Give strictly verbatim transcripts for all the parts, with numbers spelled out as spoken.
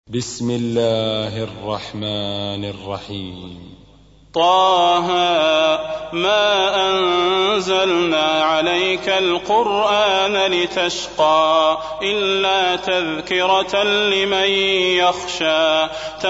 بسم الله الرحمن الرحيم. طه ما أنزلنا عليك القرآن لتشقى إلا تذكرة لمن يخشى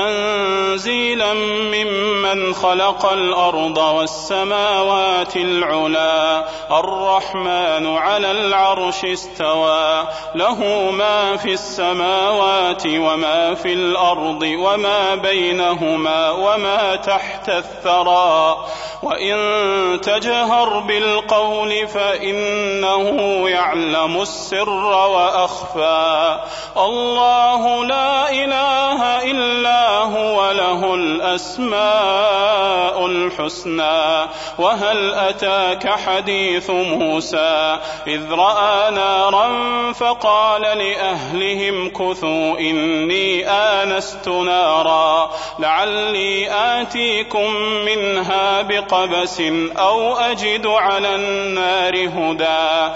تنزيلا ممن خلق الأرض والسماوات العلى الرحمن على العرش استوى له ما في السماوات وما في الأرض وما بينهما وما تحت الثرى وإن تجهر بالقول فإنه يعلم السر وأخفى الله لا إله إلا هو له الأسماء الحسنى وهل أتاك حديث موسى إذ رأى نارا فقال لأهلهم كثوا إني آنست نارا لعلي آتيكم منها بقبس أو أجد على النار هدى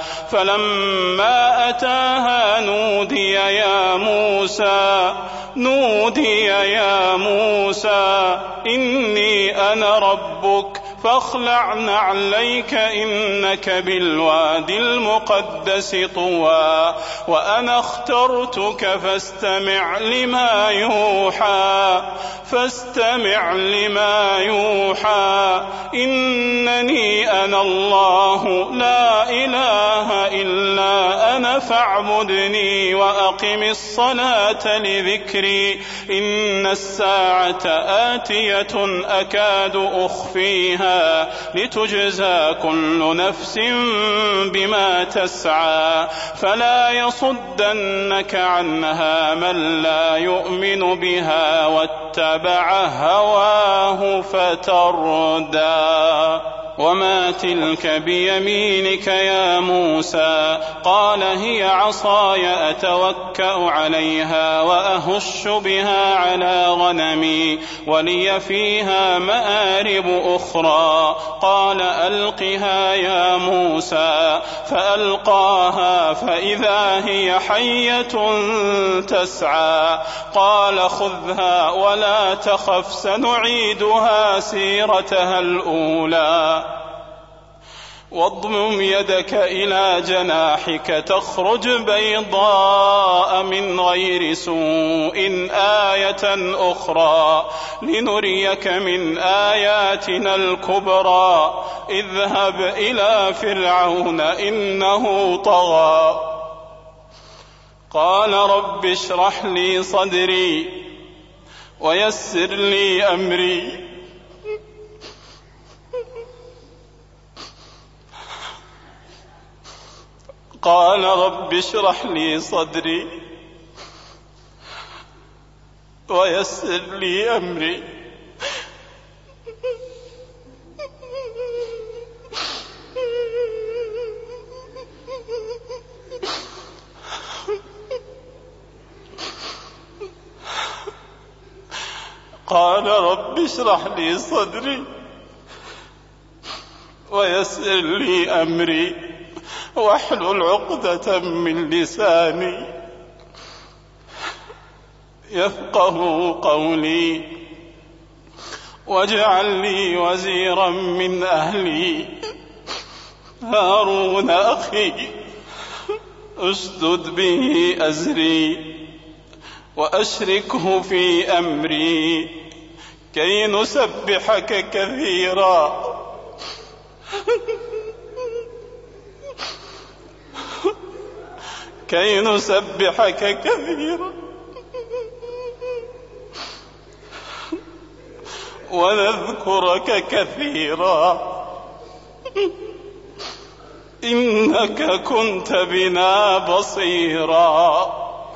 فلما أتاها نودي يا موسى نودي يا موسى إني أنا ربك فاخلع نعليك إنك بالواد المقدس طوى وأنا اخترتك فاستمع لما يوحى فاستمع لما يوحى إنني أنا الله لا إله إلا أنا فاعبدني وأقم الصلاة لذكري إن الساعة آتية أكاد أخفيها لتجزى كل نفس بما تسعى فلا يصدنك عنها من لا يؤمن بها واتبع هواه فتردى وما تلك بيمينك يا موسى قال هي عصاي أتوكأ عليها وأهش بها على غنمي ولي فيها مآرب أخرى قال ألقها يا موسى فألقاها فإذا هي حية تسعى قال خذها ولا تخف سنعيدها سيرتها الأولى واضمم يدك إلى جناحك تخرج بيضاء من غير سوء آية أخرى لنريك من آياتنا الكبرى اذهب إلى فرعون إنه طغى قال رب اشرح لي صدري ويسر لي أمري قال رب اشرح لي صدري ويسر لي أمري قال رب اشرح لي صدري ويسر لي أمري واحلل عقدة من لساني يفقه قولي واجعل لي وزيرا من أهلي هارون أخي اشدد به أزري وأشركه في أمري كي نسبحك كثيرا كي نسبحك كثيرا ونذكرك كثيرا إنك كنت بنا بصيرا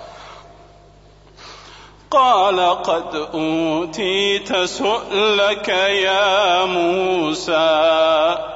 قال قد أوتيت سؤلك يا موسى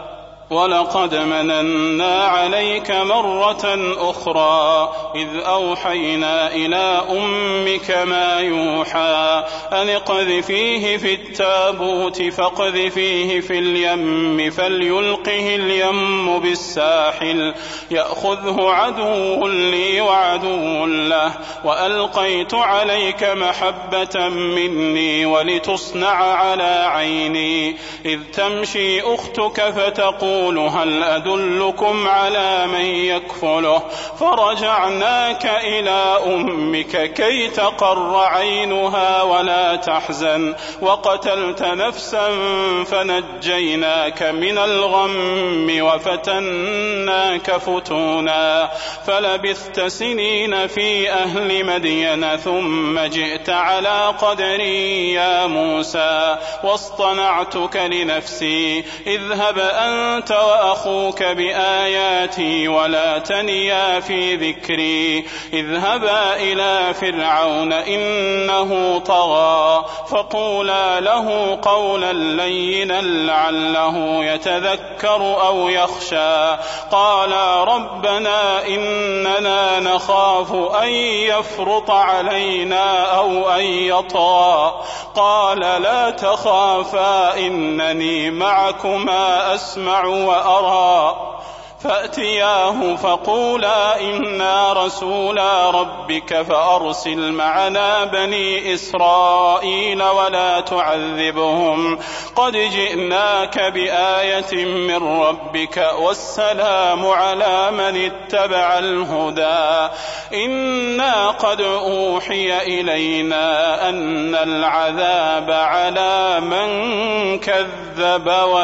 ولقد مننا عليك مرة أخرى إذ أوحينا إلى أمك ما يوحى أن اقذفيه في التابوت فاقذفيه في اليم فليلقه اليم بالساحل يأخذه عدو لي وعدو له وألقيت عليك محبة مني ولتصنع على عيني إذ تمشي أختك فتقول هل أدلكم على من يكفله فرجعناك إلى أمك كي تقر عينها ولا تحزن وقتلت نفسا فنجيناك من الغم وفتناك فتونا فلبثت سنين في أهل مدين ثم جئت على قدري يا موسى واصطنعتك لنفسي اذهب أنت وأخوك بآياتي ولا تنيا في ذكري اذهبا إلى فرعون إنه طغى فقولا له قولا لينا لعله يتذكر أو يخشى قالا ربنا إننا نخاف أن يفرط علينا أو أن يطغى قال لا تخافا إنني معكما أسمع وأرى فأتياه فقولا إنا رسولا ربك فأرسل معنا بني إسرائيل ولا تعذبهم قد جئناك بآية من ربك والسلام على من اتبع الهدى إنا قد أوحي إلينا أن العذاب على من كذب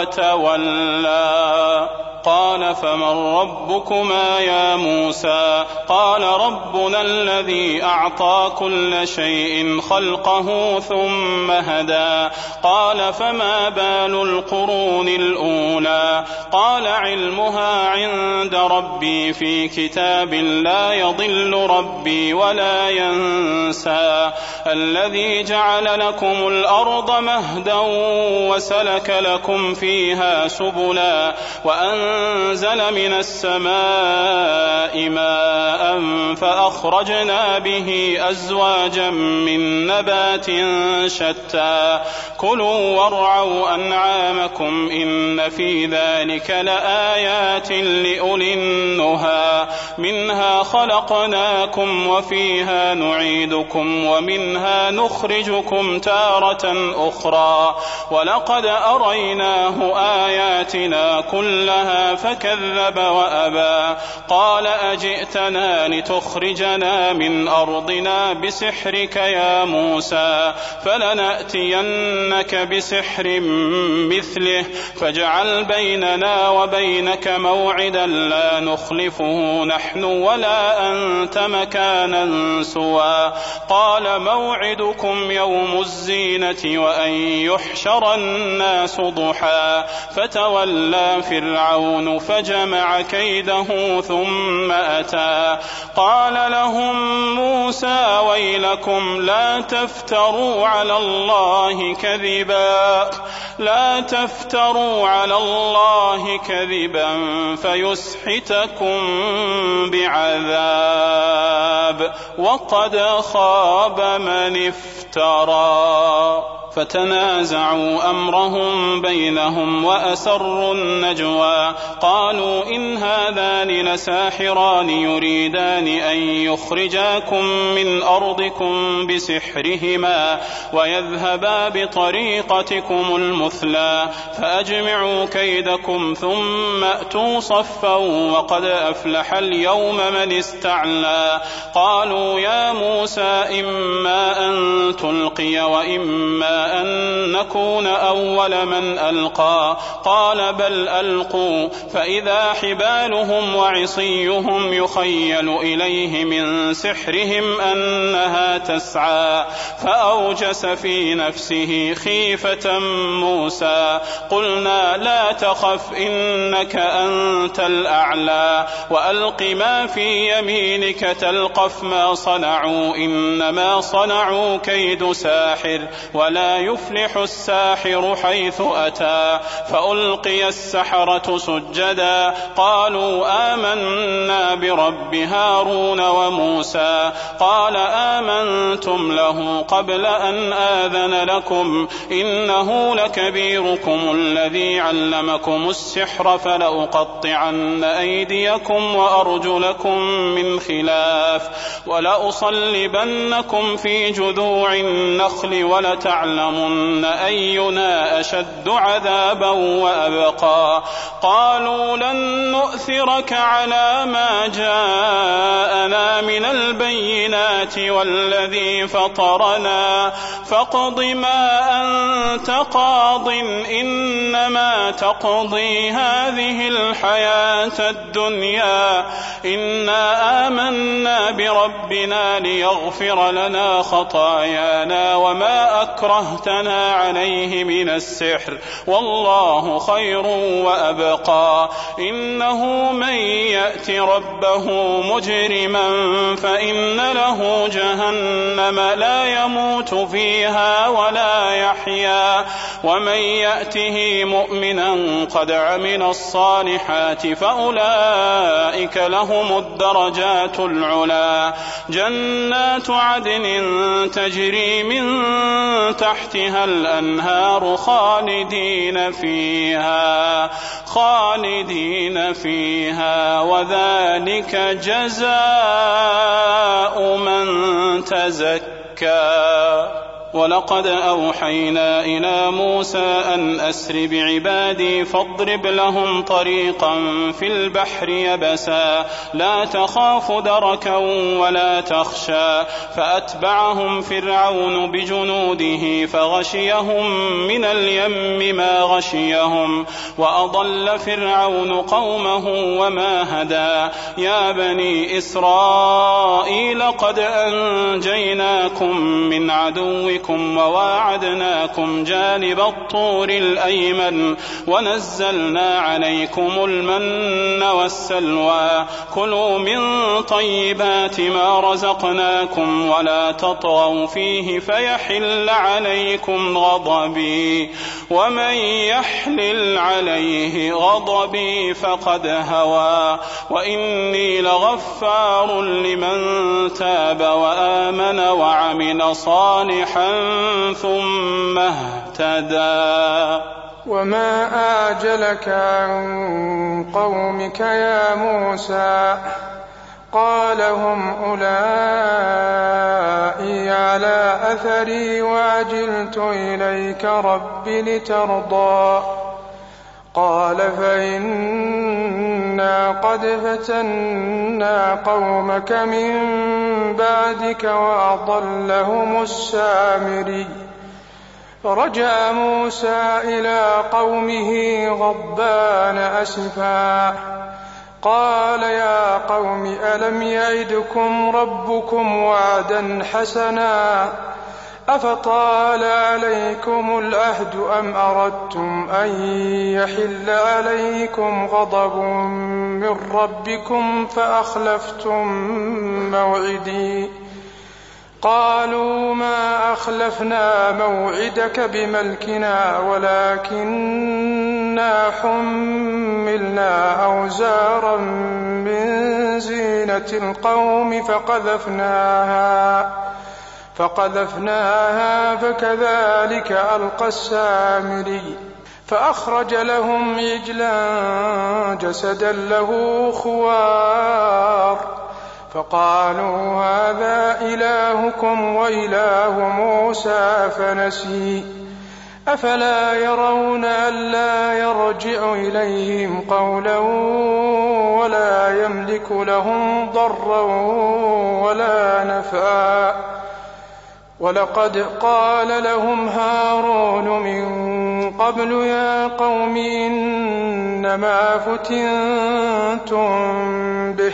وتولى قال فمن ربكما يا موسى قال ربنا الذي أعطى كل شيء خلقه ثم هدى قال فما بال القرون الأولى قال علمها عند ربي في كتاب لا يضل ربي ولا ينسى الذي جعل لكم الأرض مهدا وسلك لكم فيها سبلا وأن أنزل من السماء ماء فأخرجنا به أزواجا من نبات شتى كلوا وارعوا أنعامكم إن في ذلك لآيات لأولي النهى منها خلقناكم وفيها نعيدكم ومنها نخرجكم تارة أخرى ولقد أريناه آياتنا كلها فكذب وأبى قال أجئتنا لتخرجنا من أرضنا بسحرك يا موسى فلنأتينك بسحر مثله فاجعل بيننا وبينك موعدا لا نخلفه نحن ولا أنت مكانا سوى قال موعدكم يوم الزينة وأن يحشر الناس ضحى فتولى فرعون فجمع كيده ثم أتى قال لهم موسى ويلكم لا تفتروا على الله كذبا لا تفتروا على الله كذبا فيسحتكم بعذاب وقد خاب من افترى فتنازعوا أمرهم بينهم وأسروا النجوى قالوا إن هذان لساحران يريدان أن يخرجاكم من أرضكم بسحرهما ويذهبا بطريقتكم المثلى فأجمعوا كيدكم ثم أتوا صفا وقد أفلح اليوم من استعلى قالوا يا موسى إما أن تلقي وإما أن نكون أول من ألقى قال بل ألقوا فإذا حبالهم وعصيهم يخيل إليه من سحرهم أنها تسعى فأوجس في نفسه خيفة موسى قلنا لا تخف إنك أنت الأعلى وألق ما في يمينك تلقف ما صنعوا إنما صنعوا كيد ساحر ولا يفلح الساحر حيث أتى فألقي السحرة سجدا قالوا آمنا برب هارون وموسى قال آمنتم له قبل أن آذن لكم إنه لكبيركم الذي علمكم السحر فلأقطعن أيديكم وأرجلكم من خلاف ولأصلبنكم في جذوع النخل ولتعلمن أينا أشد عذابا وأبقى قالوا لن نؤثرك على ما جاءنا من البينات والذي فطرنا فاقض ما أنت قاض إنما تقضي هذه الحياة الدنيا إنا آمنا بربنا ليغفر لنا خطايانا وما أكرهتنا عليه من السحر والله خير وأبقى إنه من يأت ربه مجرما فإن له جهنم لا يموت فيها ولا يحيا ومن يأته مؤمنا قد عمل الصالحات فأولئك لهم الدرجات العلا جنات عدن تجري من تحتها الأنهار خالدين فيها خالدين فيها وذلك جزاء من تزكى ولقد أوحينا إلى موسى أن أسر بعبادي فاضرب لهم طريقا في البحر يبسا لا تخاف دركا ولا تخشى فأتبعهم فرعون بجنوده فغشيهم من اليم ما غشيهم وأضل فرعون قومه وما هدى يا بني إسرائيل قد أنجيناكم من عدوكم وواعدناكم جانب الطور الأيمن ونزلنا عليكم المن والسلوى كلوا من طيبات ما رزقناكم ولا تطغوا فيه فيحل عليكم غضبي ومن يحلل عليه غضبي فقد هوى وإني لغفار لمن تاب وآمن وعمل صالحا ثم اهتدى وما أعجلك عن قومك يا موسى قال هم أولئي على أثري وعجلت إليك رب لترضى قال فإنا قد فتنا قومك من بعدك وأضلهم السامري فرجع موسى إلى قومه غضبان أسفا قال يا قوم ألم يعدكم ربكم وعدا حسنا أفطال عليكم العهد أم أردتم أن يحل عليكم غضب من ربكم فأخلفتم موعدي قالوا ما أخلفنا موعدك بملكنا ولكننا حملنا أوزارا من زينة القوم فقذفناها فقذفناها فكذلك ألقى السامري فأخرج لهم عجلا جسدا له خوار فقالوا هذا إلهكم وإله موسى فنسي أفلا يرون ألا يرجع إليهم قولا ولا يملك لهم ضرا ولا نفعا ولقد قال لهم هارون من قبل يا قوم إنما فتنتم به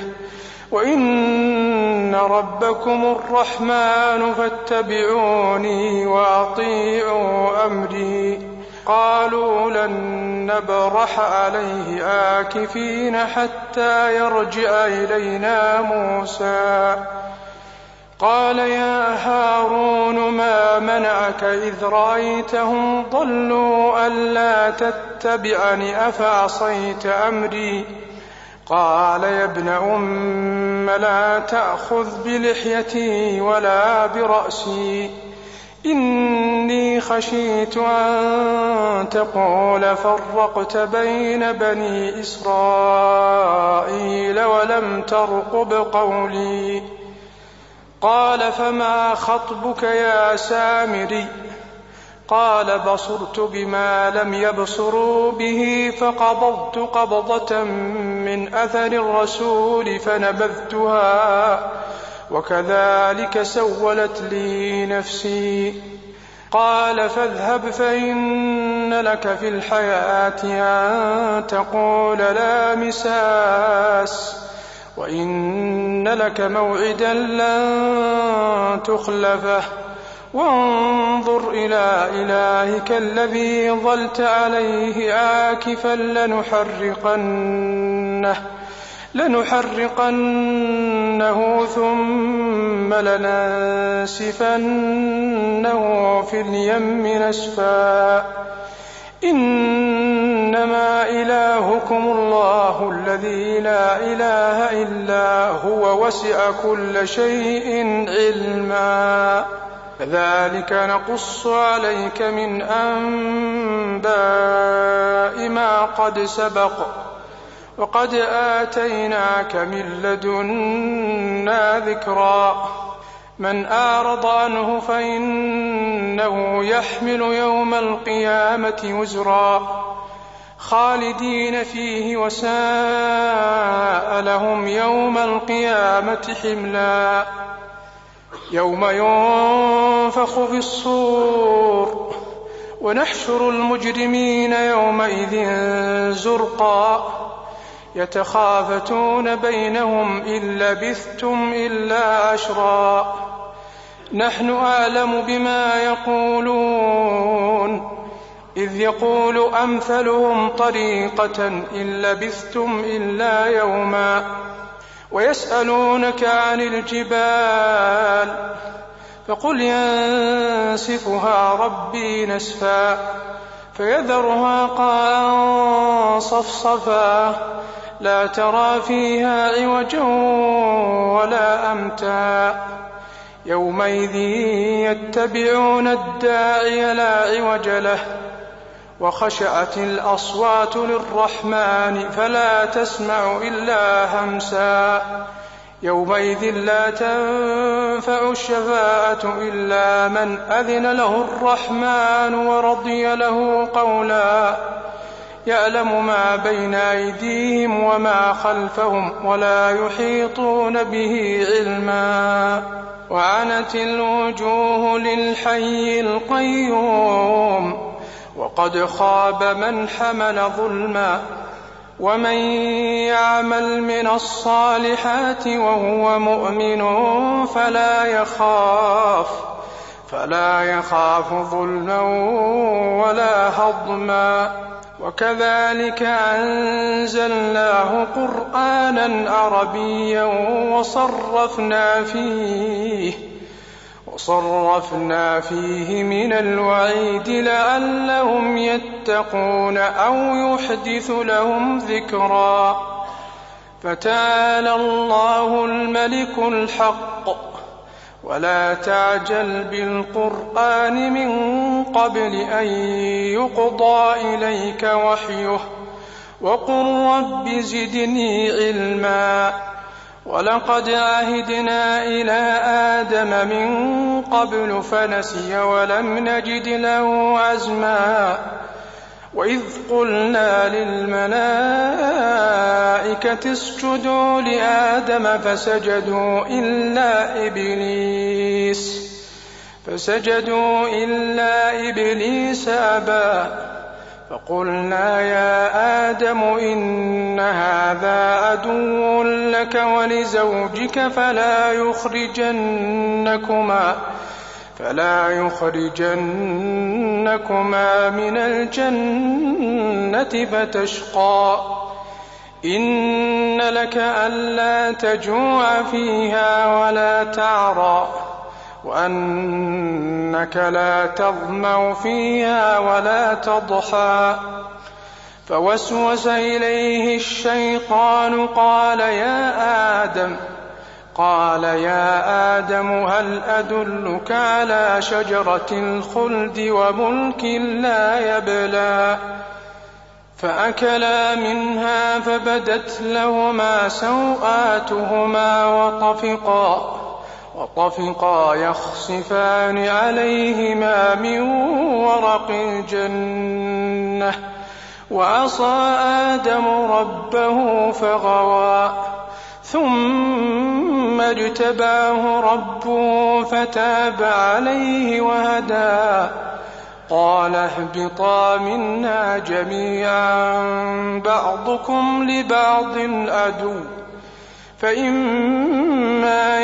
وإن ربكم الرحمن فاتبعوني وأطيعوا أمري قالوا لن نبرح عليه آكفين حتى يرجع إلينا موسى قال يا هارون ما ماذا منعك إذ رأيتهم ضلوا ألا تتبعني أفعصيت أمري؟ قال يا ابن أم لا تأخذ بلحيتي ولا برأسي، إني خشيت أن تقول فرقت بين بني إسرائيل ولم ترقب قولي. قال فما خطبك يا سامري؟ قال بصرت بما لم يبصروا به فقبضت قبضة من أثر الرسول فنبذتها وكذلك سولت لي نفسي. قال فاذهب فإن لك في الحياة أن تقول لا مساس وإن لك موعدا لن تخلفه وانظر إلى إلهك الذي ظلت عليه آكفا لنحرقنه لنحرقنه ثم لننسفنه في اليم نسفا. إنما إلهكم الله الذي لا إله إلا هو وسع كل شيء علما. كذلك نقص عليك من أنباء ما قد سبق وقد آتيناك من لدنا ذكرا. من أعرض عنه فإنه يحمل يوم القيامة وزرا خالدين فيه وساء لهم يوم القيامة حملا. يوم ينفخ في الصور ونحشر المجرمين يومئذ زرقا يتخافتون بينهم إن لبثتم إلا عشرا نحن أعلم بما يقولون إذ يقول أمثلهم طريقة إن لبثتم إلا يوما. ويسألونك عن الجبال فقل ينسفها ربي نسفا فيذرها قاعا صفصفا لا ترى فيها عوجا ولا أمتا. يومئذ يتبعون الداعي لا عوج له وخشعت الأصوات للرحمن فلا تسمع إلا همسا. يومئذ لا تنفع الشفاعة إلا من أذن له الرحمن ورضي له قولا. يعلم ما بين أيديهم وما خلفهم ولا يحيطون به علما. وعنت الوجوه للحي القيوم وقد خاب من حمل ظلما. ومن يعمل من الصالحات وهو مؤمن فلا يخاف فلا يخاف ظلما ولا هضما. وكذلك أنزلناه قرآنا عربيا وصرفنا فيه وصرفنا فيه من الوعيد لعلهم يتقون أو يحدث لهم ذكرا. فتعالى الله الملك الحق ولا تعجل بالقرآن من قبل أن يقضى إليك وحيه وقل رب زدني علما. ولقد عهدنا إلى آدم من قبل فنسي ولم نجد له عزما. وإذ قلنا للملائكة اسجدوا لآدم فسجدوا إلا إبليس فسجدوا إلا إبليس أبى. فقلنا يا آدم إن هذا عدو لك ولزوجك فلا يخرجنكما فلا يخرجنكما من الجنة فتشقى. إن لك ألا تجوع فيها ولا تعرى وأنك لا تظمأ فيها ولا تضحى. فوسوس إليه الشيطان قال يا آدم قال يا آدم هل أدلك على شجرة الخلد وملك لا يبلى؟ فأكلا منها فبدت لهما سوآتهما وطفقا وطفقا يخصفان عليهما من ورق الجنة وعصى آدم ربه فغوى ثم اجتباه ربه فتاب عليه وهدى. قال اهبطا منا جميعا بعضكم لبعض عدو فإما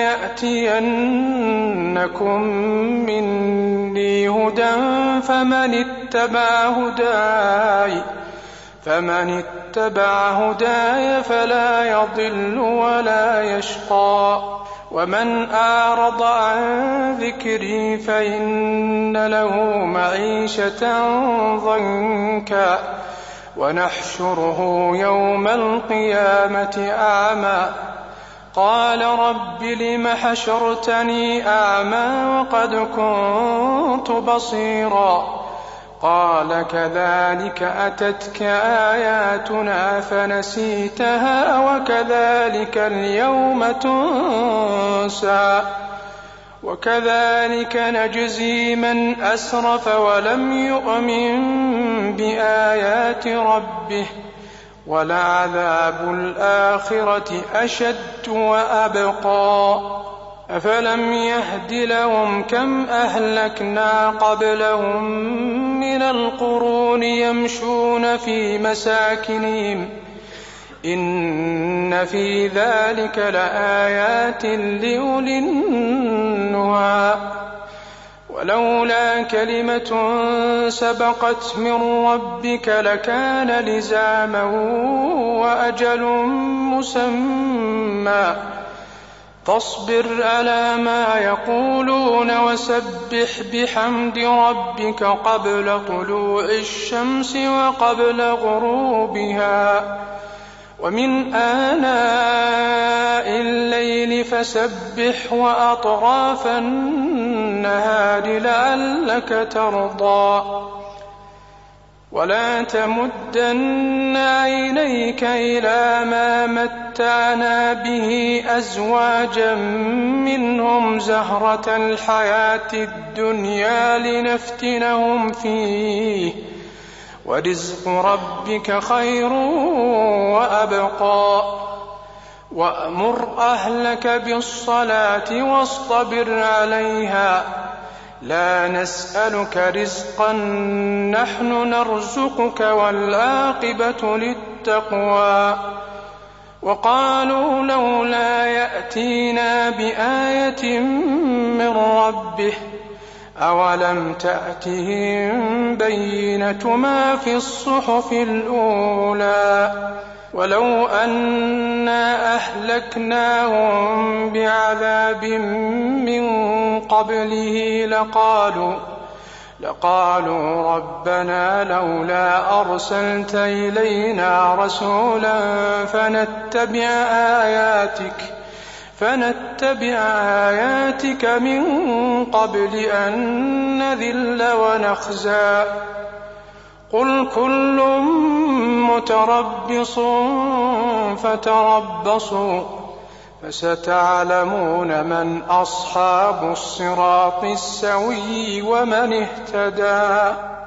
يأتينكم مني هدى فمن اتبع هداي فمن اتبع هداي فلا يضل ولا يشقى ومن أعرض عن ذكري فإن له معيشة ضنكا ونحشره يوم القيامة أعمى قال رب لم حشرتني أعمى وقد كنت بصيرا قال كذلك أتتك آياتنا فنسيتها وكذلك اليوم تنسى وكذلك نجزي من أسرف ولم يؤمن بآيات ربه ولعذاب الآخرة أشد وأبقى. أفلم يهد لهم كم أهلكنا قبلهم من القرون يمشون في مساكنهم إن في ذلك لآيات لأولي النهى ولولا كلمة سبقت من ربك لكان لزاما وأجل مسمى فاصبر على ما يقولون وسبح بحمد ربك قبل طلوع الشمس وقبل غروبها ومن آناء الليل فسبح وأطراف النهار لعلك ترضى ولا تمدن عينيك إلى ما متعنا به أزواجا منهم زهرة الحياة الدنيا لنفتنهم فيه ورزق ربك خير وأبقى. وأمر أهلك بالصلاة واصطبر عليها لا نسألك رزقا نحن نرزقك والعاقبة للتقوى. وقالوا لولا يأتينا بآية من ربه أولم تأتهم بينة ما في الصحف الأولى ولو أنا أهلكناهم بعذاب من قبله لقالوا لقالوا ربنا لولا أرسلت إلينا رسولا فنتبع آياتك فنتبع آياتك من قبل أن نذل ونخزى. قل كل متربص فتربصوا فستعلمون من أصحاب الصراط السوي ومن اهتدى.